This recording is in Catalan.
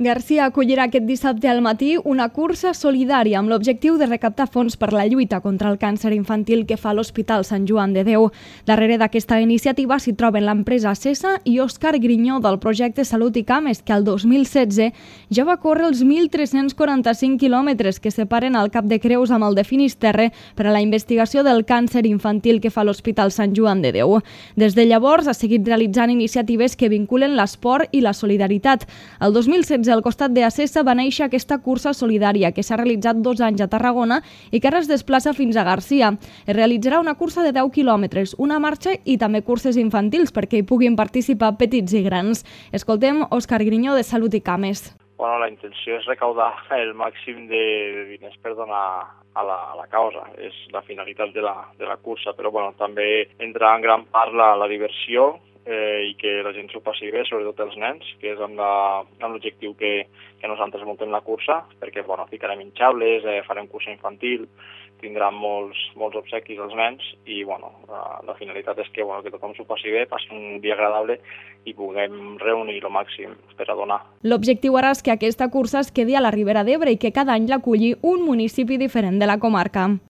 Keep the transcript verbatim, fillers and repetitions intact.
Garcia acollirà aquest dissabte al matí una cursa solidària amb l'objectiu de recaptar fons per la lluita contra el càncer infantil que fa l'Hospital Sant Joan de Déu. Darrere d'aquesta iniciativa s'hi troben l'empresa Sesa i Òscar Grinyó del projecte Salut i Cames, que el dos mil setze ja va córrer els mil tres-cents quaranta-cinc quilòmetres que separen el Cap de Creus amb el de Finisterre per a la investigació del càncer infantil que fa l'Hospital Sant Joan de Déu. Des de llavors ha seguit realitzant iniciatives que vinculen l'esport i la solidaritat. El dos mil setze, al costat de Sesa, va néixer aquesta cursa solidària que s'ha realitzat dos anys a Tarragona i que ara es desplaça fins a Garcia. Es realitzarà una cursa de deu quilòmetres, una marxa i també curses infantils perquè hi puguin participar petits i grans. Escoltem Òscar Grinyó de Salut i Cames. Bueno, la intenció és recaudar el màxim de diners per donar a la, a la causa. És la finalitat de la, de la cursa, però bueno, també entra en gran part la, la diversió eh, i que la gent s'ho passi bé, sobretot els nens, que és amb l'objectiu que, que nosaltres muntem la cursa, perquè bueno, ficarem hinchables, eh, farem cursa infantil, tindran molts, molts obsequis als nens i bueno, la, la finalitat és que, bueno, que tothom s'ho passi bé, passi un dia agradable i puguem reunir el màxim per a donar. L'objectiu ara és que aquesta cursa es quedi a la Ribera d'Ebre i que cada any l'aculli un municipi diferent de la comarca.